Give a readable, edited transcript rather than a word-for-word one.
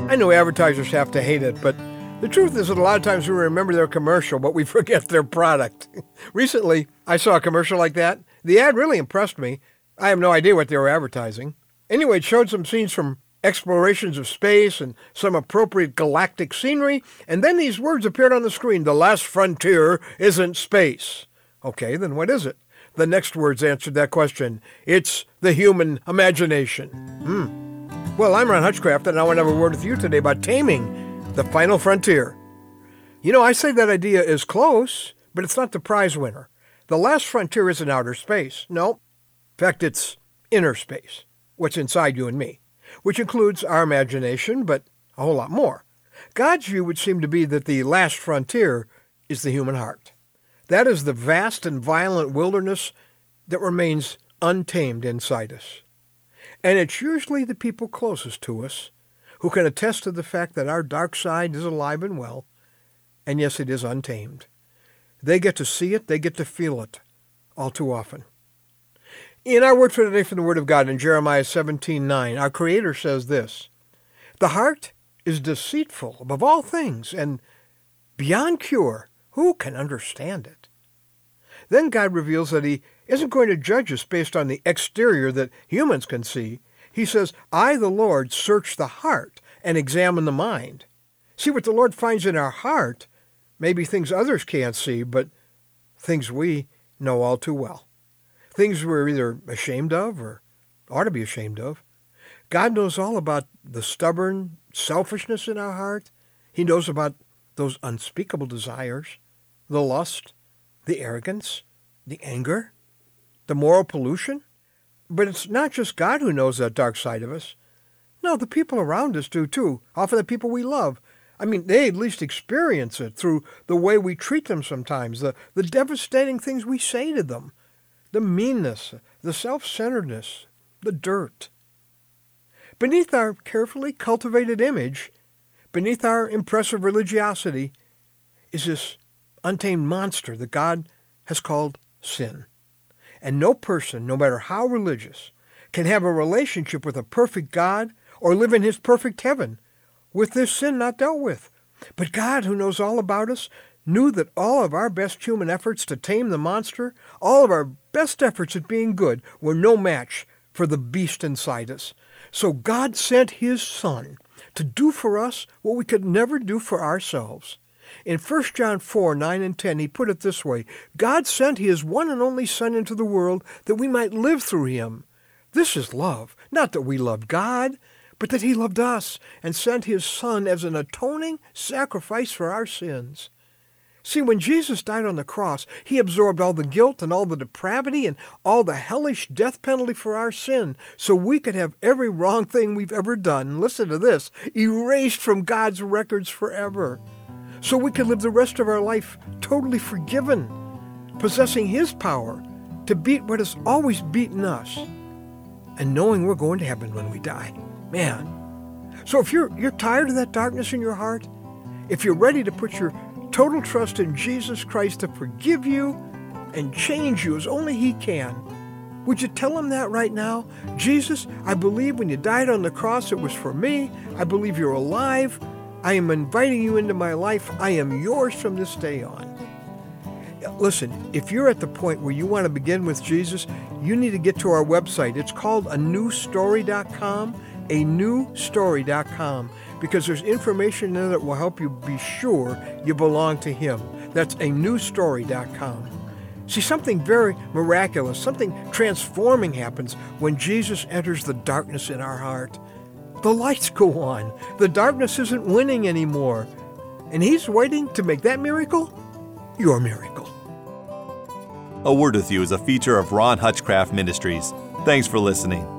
I know advertisers have to hate it, but the truth is that a lot of times we remember their commercial, but we forget their product. Recently, I saw a commercial like that. The ad really impressed me. I have no idea what they were advertising. Anyway, it showed some scenes from explorations of space and some appropriate galactic scenery, and then these words appeared on the screen: "The last frontier isn't space." Okay, then what is it? The next words answered that question. It's the human imagination. Well, I'm Ron Hutchcraft, and I want to have a word with you today about taming the final frontier. You know, I say that idea is close, but it's not the prize winner. The last frontier isn't outer space. No. In fact, it's inner space, what's inside you and me, which includes our imagination, but a whole lot more. God's view would seem to be that the last frontier is the human heart. That is the vast and violent wilderness that remains untamed inside us. And it's usually the people closest to us who can attest to the fact that our dark side is alive and well, and yes, it is untamed. They get to see it, they get to feel it all too often. In our word for today from the Word of God in Jeremiah 17:9, our Creator says this: "The heart is deceitful above all things and beyond cure. Who can understand it?" Then God reveals that He isn't going to judge us based on the exterior that humans can see. He says, "I, the Lord, search the heart and examine the mind." See, what the Lord finds in our heart may be things others can't see, but things we know all too well. Things we're either ashamed of or ought to be ashamed of. God knows all about the stubborn selfishness in our heart. He knows about those unspeakable desires, the lust, the arrogance, the anger, the moral pollution. But it's not just God who knows that dark side of us. No, the people around us do too. Often the people we love. I mean, they at least experience it through the way we treat them sometimes, the devastating things we say to them, the meanness, the self-centeredness, the dirt. Beneath our carefully cultivated image, beneath our impressive religiosity, is this untamed monster that God has called sin. And no person, no matter how religious, can have a relationship with a perfect God or live in His perfect heaven with this sin not dealt with. But God, who knows all about us, knew that all of our best human efforts to tame the monster, all of our best efforts at being good, were no match for the beast inside us. So God sent His Son to do for us what we could never do for ourselves. In 1 John 4:9 and 10, He put it this way: "God sent His one and only Son into the world that we might live through Him. This is love, not that we loved God, but that He loved us and sent His Son as an atoning sacrifice for our sins." See, when Jesus died on the cross, He absorbed all the guilt and all the depravity and all the hellish death penalty for our sin, so we could have every wrong thing we've ever done, listen to this, erased from God's records forever. So we could live the rest of our life totally forgiven, possessing His power to beat what has always beaten us, and knowing we're going to heaven when we die. Man. So if you're tired of that darkness in your heart, if you're ready to put your total trust in Jesus Christ to forgive you and change you as only He can, would you tell Him that right now? Jesus, I believe when you died on the cross it was for me. I believe you're alive. I am inviting you into my life. I am yours from this day on. Listen, if you're at the point where you want to begin with Jesus, you need to get to our website. It's called anewstory.com, anewstory.com, because there's information in it that will help you be sure you belong to Him. That's anewstory.com. See, something very miraculous, something transforming happens when Jesus enters the darkness in our heart. The lights go on. The darkness isn't winning anymore. And He's waiting to make that miracle your miracle. A Word With You is a feature of Ron Hutchcraft Ministries. Thanks for listening.